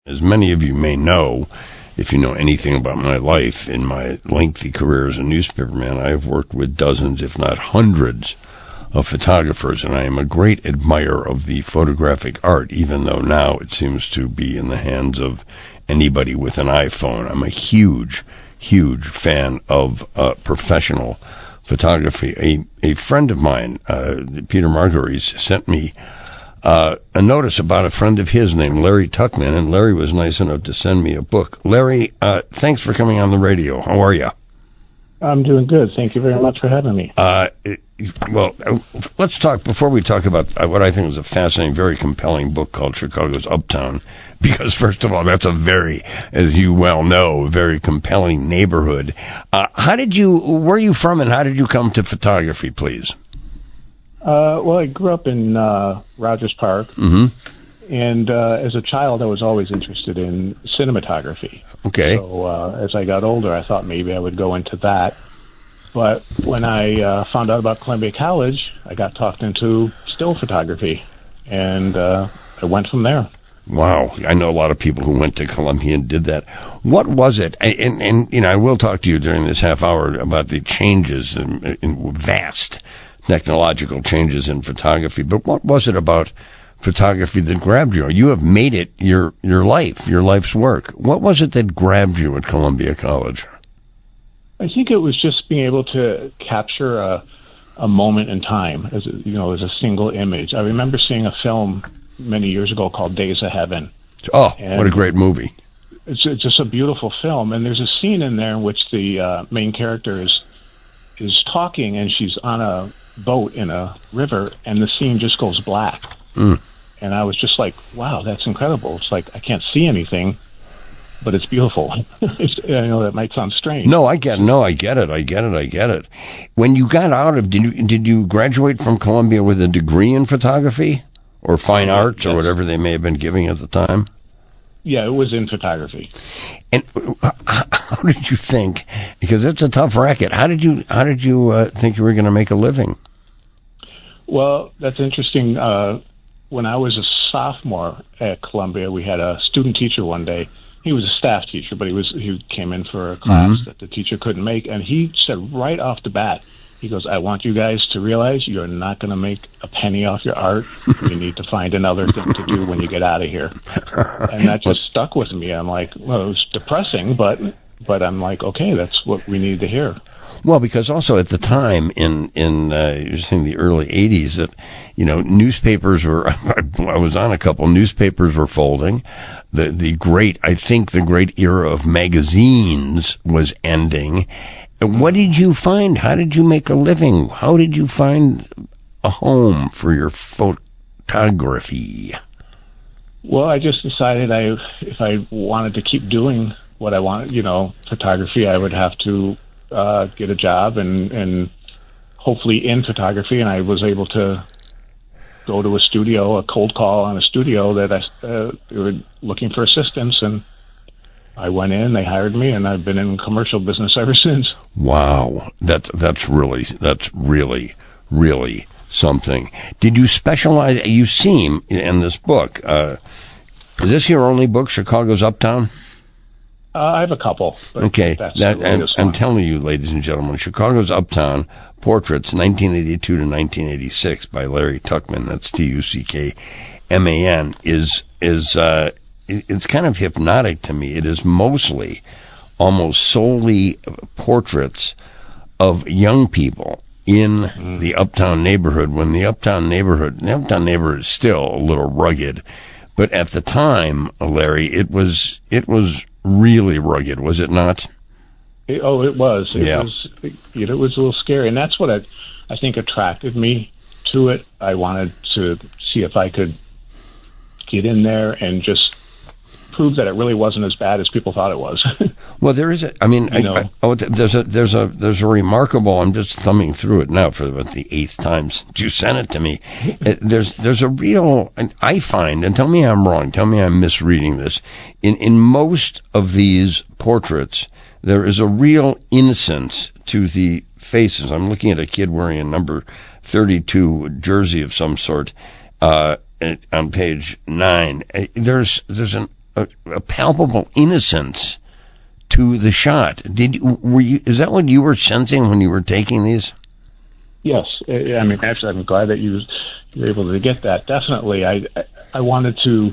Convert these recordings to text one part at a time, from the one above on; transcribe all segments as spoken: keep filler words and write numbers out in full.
As many of you may know, if you know anything about my life, in my lengthy career as a newspaperman, I have worked with dozens, if not hundreds, of photographers, and I am a great admirer of the photographic art, even though now it seems to be in the hands of anybody with an iPhone. I'm a huge, huge fan of uh, professional photography. A, a friend of mine, uh, Peter Marguerite, sent me uh, a notice about a friend of his named Larry Tuckman, and Larry was nice enough to send me a book. Larry, uh, thanks for coming on the radio. How are you? I'm doing good. Thank you very much for having me. Uh, well, let's talk, before we talk about what I think is a fascinating, very compelling book called Chicago's Uptown, because first of all, that's a very, as you well know, very compelling neighborhood. Uh, how did you, where are you from and how did you come to photography, please? Uh, well, I grew up in uh, Rogers Park, mm-hmm. and uh, as a child, I was always interested in cinematography. Okay. So uh, as I got older, I thought maybe I would go into that. But when I uh, found out about Columbia College, I got talked into still photography, and uh, I went from there. Wow. I know a lot of people who went to Columbia and did that. What was it? And, and you know, I will talk to you during this half hour about the changes, in, in vast technological changes in photography. But what was it about photography that grabbed you? You have made it your your life, your life's work. What was it that grabbed you at Columbia College? I think it was just being able to capture a, a moment in time, as a, you know, as a single image. I remember seeing a film many years ago called Days of Heaven. Oh, what a great movie! It's just a beautiful film, and there's a scene in there in which the uh, main character is is talking, and she's on a boat in a river, and the scene just goes black. Mm. And I was just like, wow, that's incredible. It's like I can't see anything, but it's beautiful. It's, I know that might sound strange. No, I get no, I get it. I get it. I get it. When you got out of, did you did you graduate from Columbia with a degree in photography or fine arts yeah. or whatever they may have been giving at the time? Yeah, it was in photography. And how did you think? Because it's a tough racket. How did you how did you uh, think you were going to make a living? Well, that's interesting. Uh, when I was a sophomore at Columbia, we had a student teacher one day. He was a staff teacher, but he was he came in for a class mm-hmm. that the teacher couldn't make, and he said right off the bat, he goes, "I want you guys to realize you're not going to make a penny off your art. You need to find another thing to do when you get out of here." And that just stuck with me. I'm like, well, it was depressing, but but I'm like, okay, that's what we need to hear. Well, because also at the time in in uh, you're saying the early eighties, that you know newspapers were. I was on a couple. Newspapers were folding. The the great, I think, the great era of magazines was ending. What did you find? How did you make a living? How did you find a home for your photography? Well, I just decided I if I wanted to keep doing what I wanted, you know, photography, I would have to. Uh, get a job and, and hopefully in photography, and I was able to go to a studio, a cold call on a studio that I, uh, they were looking for assistants, and I went in, they hired me, and I've been in commercial business ever since. Wow, that's that's really that's really really something. Did you specialize? You seem in this book. Uh, is this your only book, Chicago's Uptown? Uh, I have a couple. But okay, that's that, and, I'm telling you, ladies and gentlemen, Chicago's Uptown, Portraits, nineteen eighty-two to nineteen eighty-six, by Larry Tuckman, that's T U C K M A N, is, is uh, it's kind of hypnotic to me. It is mostly, almost solely portraits of young people in mm. the Uptown neighborhood, when the Uptown neighborhood, the Uptown neighborhood is still a little rugged, but at the time, Larry, it was, it was really rugged, was it not? It, oh, it was. It yeah. was. It, it was a little scary, and that's what I, I think attracted me to it. I wanted to see if I could get in there and just prove that it really wasn't as bad as people thought it was. Well, there is a. I mean, I, I, oh, there's a there's a there's a remarkable. I'm just thumbing through it now for about the eighth time since you sent it to me. there's there's a real. I find, and tell me I'm wrong. Tell me I'm misreading this. In in most of these portraits, there is a real innocence to the faces. I'm looking at a kid wearing a number thirty-two jersey of some sort uh, on page nine. There's there's an a, a palpable innocence to the shot. Did you, were you, is that what you were sensing when you were taking these? Yes. I mean, actually, I'm glad that you you were able to get that. Definitely. I, I, I wanted to,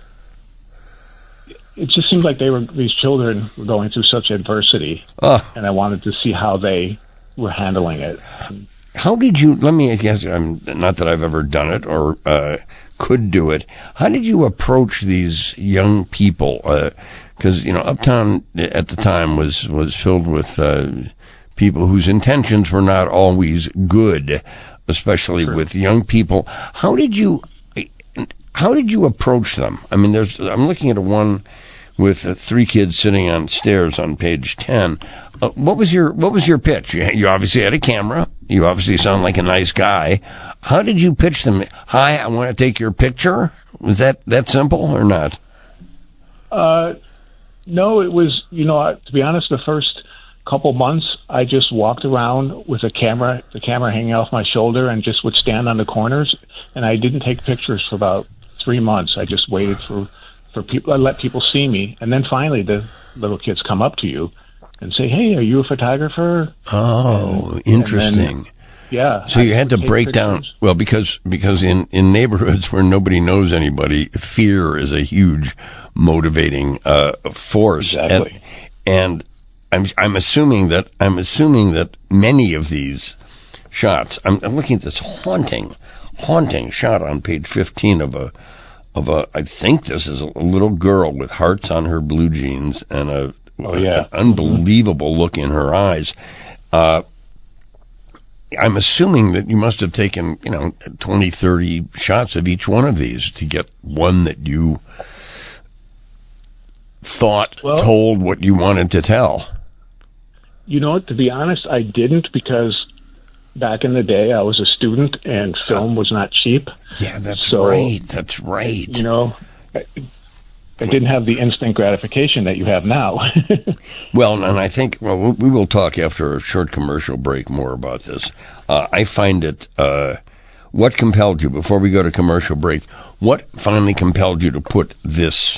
it just seemed like they were, these children were going through such adversity, oh. and I wanted to see how they were handling it. How did you, let me guess, I'm, not that I've ever done it or uh, could do it, how did you approach these young people? Because, uh, you know, Uptown at the time was, was filled with uh, people whose intentions were not always good, especially True. with young people. How did you, how did you approach them? I mean, there's, I'm looking at a one with uh, three kids sitting on stairs on page ten. Uh, what was your what was your pitch? You, you obviously had a camera. You obviously sound like a nice guy. How did you pitch them? Hi, I want to take your picture. Was that that simple or not? Uh, no, it was. You know, to be honest, the first couple months, I just walked around with a camera, the camera hanging off my shoulder, and just would stand on the corners. And I didn't take pictures for about three months. I just waited for. For people, I let people see me, and then finally the little kids come up to you and say, "Hey, are you a photographer?" Oh, and, interesting. And then, yeah. So I you had to break pictures. down, well, because because in, in neighborhoods where nobody knows anybody, fear is a huge motivating uh, force. Exactly. And, and I'm I'm assuming that I'm assuming that many of these shots. I'm, I'm looking at this haunting, haunting shot on page fifteen of a. Of a, I think this is a little girl with hearts on her blue jeans and a, oh, yeah. an unbelievable look in her eyes. Uh, I'm assuming that you must have taken, you know, twenty, thirty shots of each one of these to get one that you thought well, told what you wanted to tell. You know, to be honest, I didn't, because back in the day, I was a student, and film was not cheap. Yeah, that's so, right. That's right. You know, I, I didn't have the instant gratification that you have now. Well, and I think, well, we will talk after a short commercial break more about this. Uh, I find it, uh, what compelled you, before we go to commercial break, what finally compelled you to put this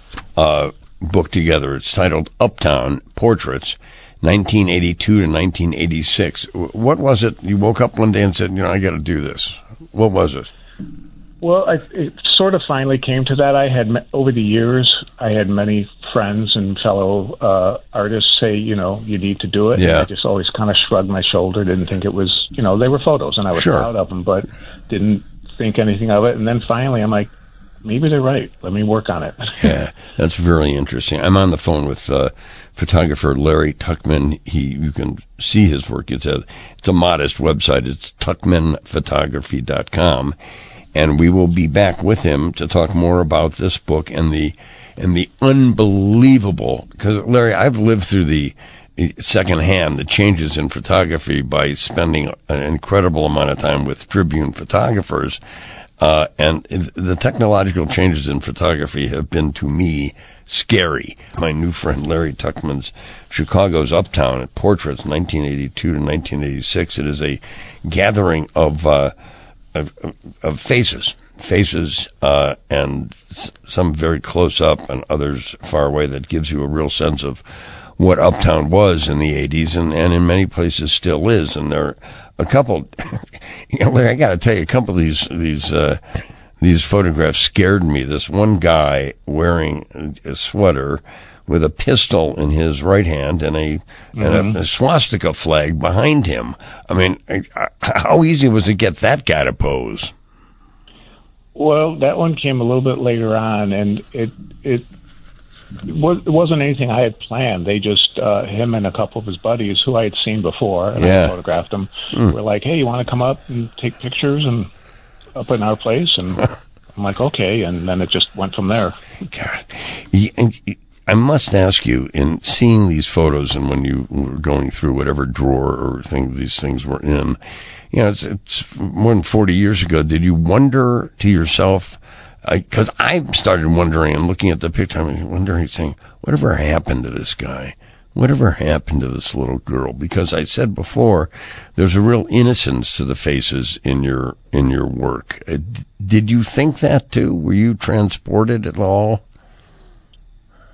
uh, book together? It's titled Uptown Portraits, nineteen eighty-two to nineteen eighty-six. What was it? You woke up one day and said, you know, I got to do this. What was it? Well, I, it sort of finally came to that. I had, over the years, I had many friends and fellow uh, artists say, you know, you need to do it. Yeah. And I just always kind of shrugged my shoulder, didn't think it was, you know, they were photos, and I was sure. proud of them, but didn't think anything of it. And then finally, I'm like, maybe they're right. Let me work on it. Yeah, that's very interesting. I'm on the phone with uh, photographer Larry Tuchman. He, you can see his work. It's a, it's a modest website. It's tuchman photography dot com. And we will be back with him to talk more about this book and the and the unbelievable, because Larry, I've lived through the secondhand the changes in photography by spending an incredible amount of time with Tribune photographers, uh, and the technological changes in photography have been, to me, scary. My new friend Larry Tuchman's Chicago's Uptown at Portraits, nineteen eighty-two to nineteen eighty-six. It is a gathering of uh, Of, of faces, faces, uh, and s- some very close up and others far away, that gives you a real sense of what Uptown was in the eighties, and, and in many places still is. And there are a couple, you know, Larry, I got to tell you, a couple of these these uh, these photographs scared me. This one guy wearing a sweater with a pistol in his right hand and a, mm-hmm. and a, a swastika flag behind him. I mean, how easy was it to get that guy to pose? Well, that one came a little bit later on, and it it, was, it wasn't anything I had planned. They just, uh, him and a couple of his buddies who I had seen before, and yeah. I photographed them, mm. were like, hey, you want to come up and take pictures and up in our place? And I'm like, okay, and then it just went from there. God. And, I must ask you, in seeing these photos and when you were going through whatever drawer or thing these things were in, you know, it's, it's more than forty years ago, did you wonder to yourself, because I, I started wondering and looking at the picture, I'm wondering, saying, whatever happened to this guy? Whatever happened to this little girl? Because I said before, there's a real innocence to the faces in your in your work. Uh, did you think that too? Were you transported at all?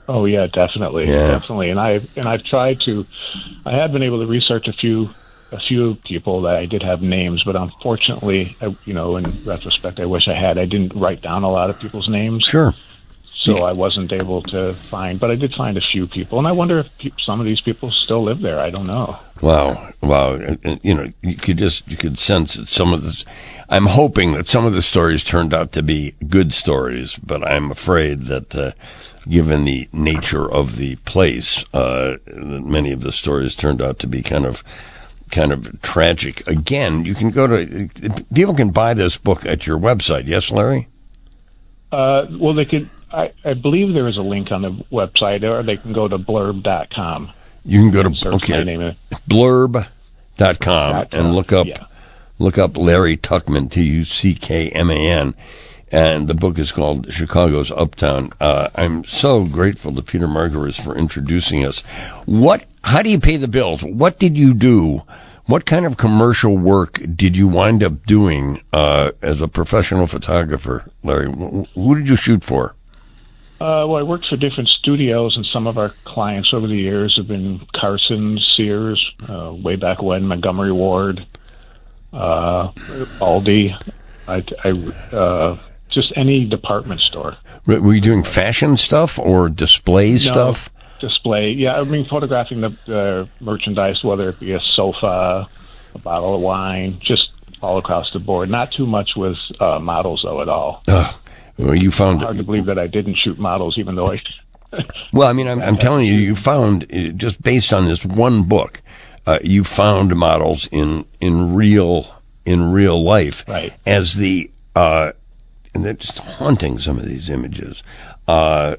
Oh yeah, definitely, Yeah. definitely. And I and I've tried to. I have been able to research a few a few people that I did have names, but unfortunately, I, you know, in retrospect, I wish I had. I didn't write down a lot of people's names. Sure. So I wasn't able to find, but I did find a few people, and I wonder if pe- some of these people still live there. I don't know. Wow, wow! And, and, you know, you could just you could sense that some of this. I'm hoping that some of the stories turned out to be good stories, but I'm afraid that, uh, given the nature of the place, uh, that many of the stories turned out to be kind of kind of tragic. Again, you can go to people can buy this book at your website. Yes, Larry? Uh, well, they could. I, I believe there is a link on the website, or they can go to blurb dot com. You can go to Search okay, my name. blurb dot com Dot com, and look up yeah. look up Larry Tuckman, T U C K M A N, and the book is called Chicago's Uptown. Uh, I'm so grateful to Peter Margaris for introducing us. What? How do you pay the bills? What did you do? What kind of commercial work did you wind up doing uh, as a professional photographer, Larry? Who did you shoot for? Uh, well, I worked for different studios, and some of our clients over the years have been Carson, Sears, uh, way back when, Montgomery Ward, uh, Aldi, I, I, uh, just any department store. Were you doing fashion stuff or display No, stuff? display. Yeah, I mean, photographing the uh, merchandise, whether it be a sofa, a bottle of wine, just all across the board. Not too much with uh, models, though, at all. Oh, well, you found Hard to believe that I didn't shoot models, even though I... Well, I mean, I'm, I'm telling you, you found, uh, just based on this one book, uh, you found models in, in real, in real life. Right. As the, uh, and they're just haunting, some of these images, uh,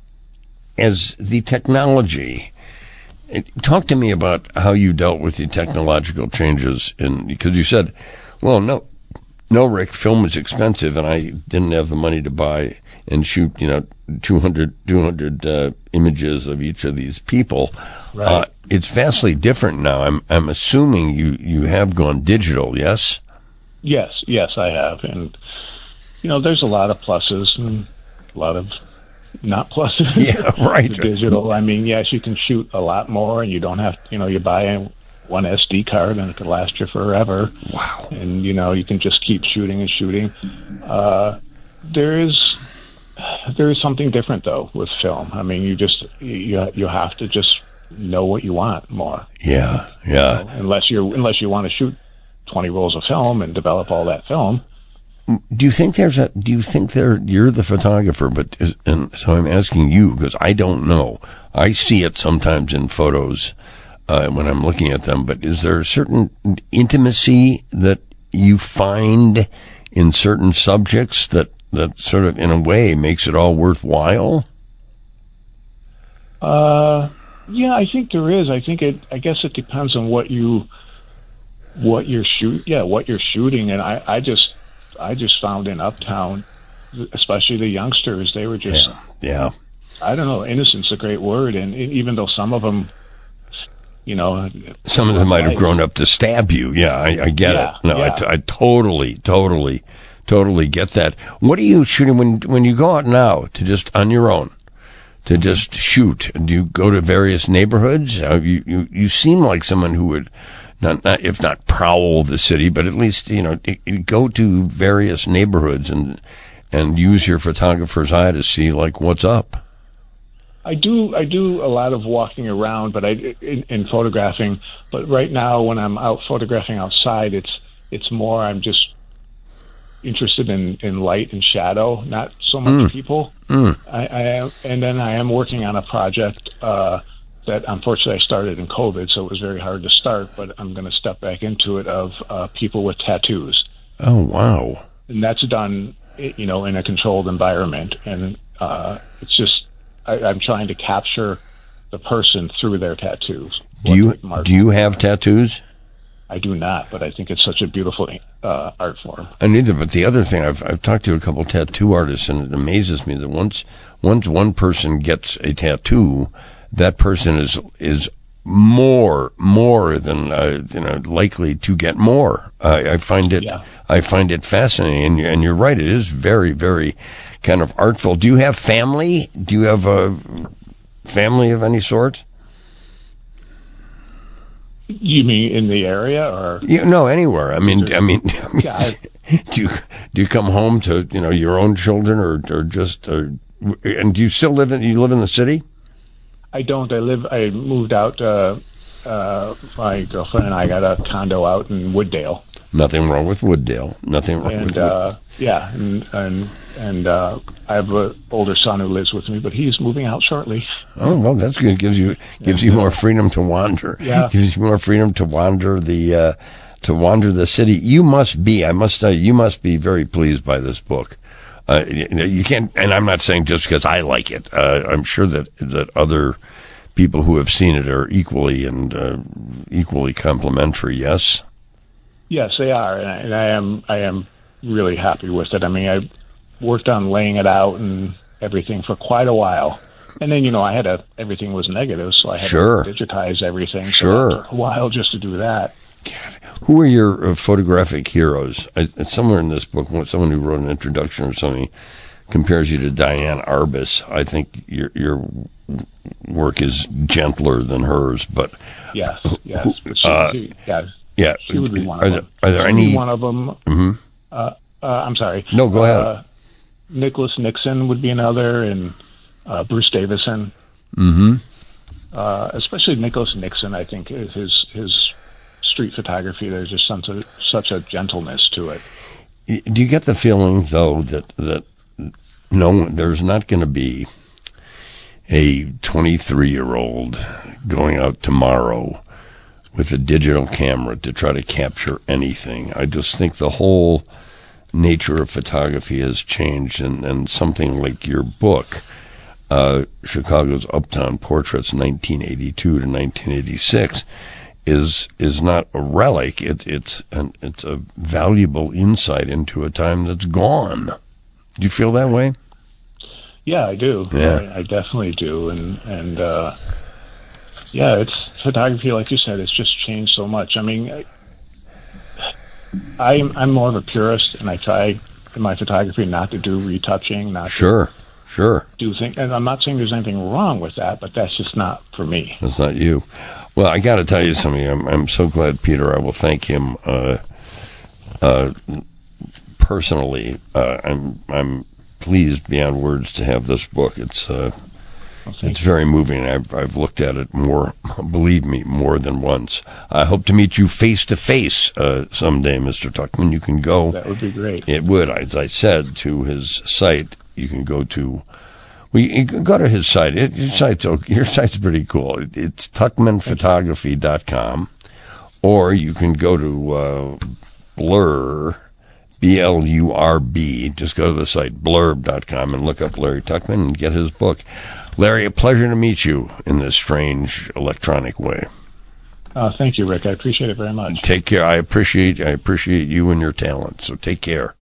as the technology, it, talk to me about how you dealt with the technological changes in, because you said, well, no, no, Rick, film is expensive, and I didn't have the money to buy and shoot, you know, two hundred, two hundred uh, images of each of these people. Right. Uh, it's vastly different now. I'm I'm assuming you, you have gone digital, yes? Yes, yes, I have. And, you know, there's a lot of pluses and a lot of not pluses. Yeah, right. to digital. I mean, yes, you can shoot a lot more, and you don't have, you know, you buy one S D card and it can last you forever. Wow. And, you know, you can just keep shooting and shooting. Uh, there is there is something different, though, with film. I mean, you just, you, you have to just know what you want more. Yeah, yeah. You know, unless you're, unless you want to shoot twenty rolls of film and develop all that film. Do you think there's a, do you think there, you're the photographer, but, is, and so I'm asking you, because I don't know. I see it sometimes in photos, uh, when I'm looking at them, but is there a certain intimacy that you find in certain subjects that, that sort of, in a way, makes it all worthwhile? Uh, yeah, I think there is. I think it, I guess it depends on what you, what you're shoot, yeah, what you're shooting. And I, I just, I just found in Uptown, especially the youngsters, they were just, Yeah. yeah. I don't know, innocent's a great word. And even though some of them, you know, Some of them might have grown up to stab you. Yeah, I, I get Yeah, it. No, I, yeah. t- I totally, totally, totally get that. What are you shooting when when you go out now to just on your own to just shoot? Do you go to various neighborhoods? Uh, you, you you seem like someone who would not, not if not prowl the city, but at least you know i- i- go to various neighborhoods and and use your photographer's eye to see like what's up. I do I do a lot of walking around, but I in, in photographing. But right now, when I'm out photographing outside, it's it's more I'm just interested in, in light and shadow, not so much Mm. people. Mm. I, I am, and then I am working on a project uh, that unfortunately I started in COVID, so it was very hard to start. But I'm going to step back into it of uh, people with tattoos, Oh wow. and that's done, you know, in a controlled environment, and uh, it's just. I, I'm trying to capture the person through their tattoos. Do you What they mark. do you have tattoos? I do not, but I think it's such a beautiful uh, art form. I neither, but the other thing, I've I've talked to a couple tattoo artists, and it amazes me that once once one person gets a tattoo, that person is is more more than uh, you know likely to get more. I, I find it Yeah. I find it fascinating, and you're, and you're right. It is very very kind of artful. Do you have family? Do you have a family of any sort? You mean in the area, or You, no, anywhere. I mean, I mean, I mean yeah, I, do you do you come home to you know your own children, or or just, or, and do you still live in you live in the city? I don't. I live. I moved out. Uh, uh, my girlfriend and I got a condo out in Wooddale. Nothing wrong with Wooddale. Nothing wrong And with uh, yeah, and and and uh, I have an older son who lives with me, but he's moving out shortly. Oh well, that's good. Gives you gives you more freedom to wander. Yeah. Gives you more freedom to wander the uh, to wander the city. You must be. I must tell you, you must be very pleased by this book. Uh, you, you can't, and I'm not saying just because I like it. Uh, I'm sure that that other people who have seen it are equally and uh, equally complimentary. Yes. Yes, they are, and I, and I am. I am really happy with it. I mean, I worked on laying it out and everything for quite a while, and then you know I had a everything was negative, so I had Sure. to digitize everything. Sure. So that took a while just to do that. Who are your uh, photographic heroes? I, it's somewhere in this book, someone who wrote an introduction or something compares you to Diane Arbus. I think your your work is gentler than hers, but Yes, yes, but she, Uh, she, yeah, yeah. she would be one Are of there, them. are there She'd be any? one of them? hmm Uh, uh, I'm sorry. No, go ahead. Uh, Nicholas Nixon would be another, and uh, Bruce Davison. hmm Uh, especially Nicholas Nixon, I think his his street photography. There's just such a such a gentleness to it. Do you get the feeling, though, that that no, there's not going to be a twenty-three-year-old going out tomorrow with a digital camera to try to capture anything? I just think the whole nature of photography has changed, and, and something like your book, uh, Chicago's Uptown Portraits, nineteen eighty-two to nineteen eighty-six, is is not a relic. It, it's an, it's a valuable insight into a time that's gone. Do you feel that way? Yeah, I do. Yeah. I, I definitely do, and and uh, yeah, it's photography, like you said, it's just changed so much. I mean, I, I'm I'm more of a purist, and I try in my photography not to do retouching, not Sure, sure. to do things. And I'm not saying there's anything wrong with that, but that's just not for me. That's not you. Well, I got to tell you something. I'm I'm so glad, Peter. I will thank him uh, uh, personally. Uh, I'm I'm pleased beyond words to have this book. It's uh, Well, thank it's you. very moving. I've I've looked at it more, believe me, more than once. I hope to meet you face to face someday, Mister Tuckman. You can go. That would be great. It would, as I said, to his site. You can go to. Well, you can go to his site. It, your site's okay. Your site's pretty cool. It, it's tuckman photography dot com, or you can go to uh, Blur, B L U R B. Just go to the site blurb dot com and look up Larry Tuckman and get his book. Larry, a pleasure to meet you in this strange electronic way. Uh, thank you, Rick. I appreciate it very much. Take care. I appreciate I appreciate you and your talent. So take care.